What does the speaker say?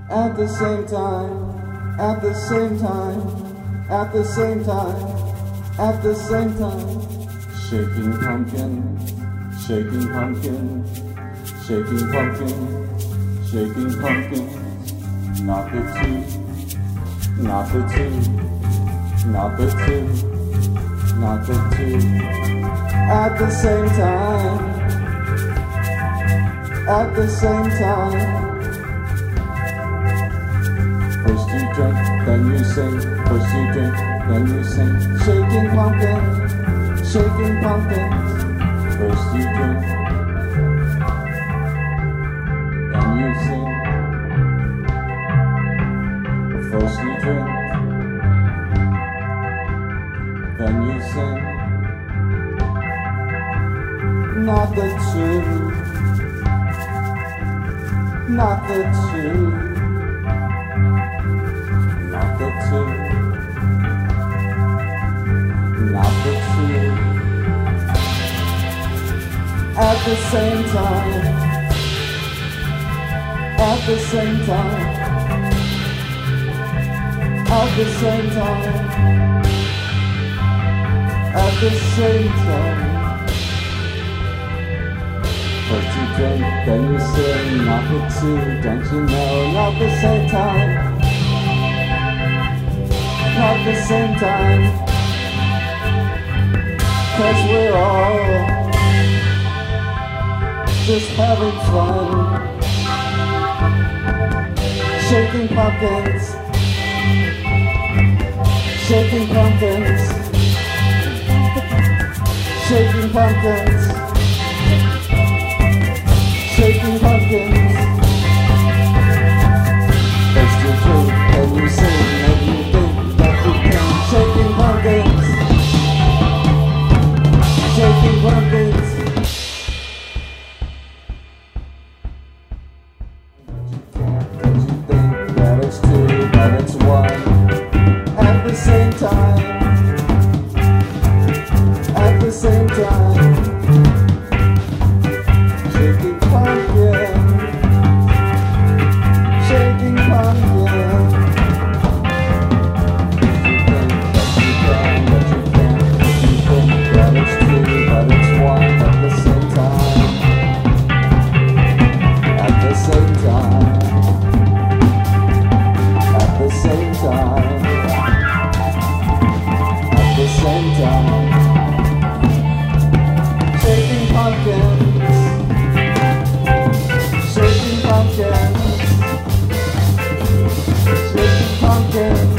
at the same time, at the same time, at the same time, at the same time. Shaking pumpkin, shaking pumpkin, shaking pumpkin, shaking pumpkin. Not the two, not the two, not the two, not the two. At the same time, at the same time. First you drink, then you sing. First you drink, then you sing. Shaking pumpkin, shaking pumpkin. First you drink, then you sing. First you drink, then you sing. Not the two, not the two, not the two, not the two. At the same time, at the same time, at the same time, at the same time. First you drink, then you sing. Not the two, don't you know? Not the same time, not the same time. 'Cause we're all just having fun. Shaking pumpkins, shaking pumpkins, shaking pumpkins, shaking pumpkins. First you drink, then you sing, then you think that you can. Shaking pumpkins, shaking pumpkins. Don't you think that it's two, that it's one? At the same time, at the same time. Shaking pumpkin, shaking pumpkin. You think that you can, but you can't. You think that it's two, that it's one. At the same time, at the same time, at the same time, at the same time. Shaking pumpkins, shaking pumpkins, shaking pumpkins.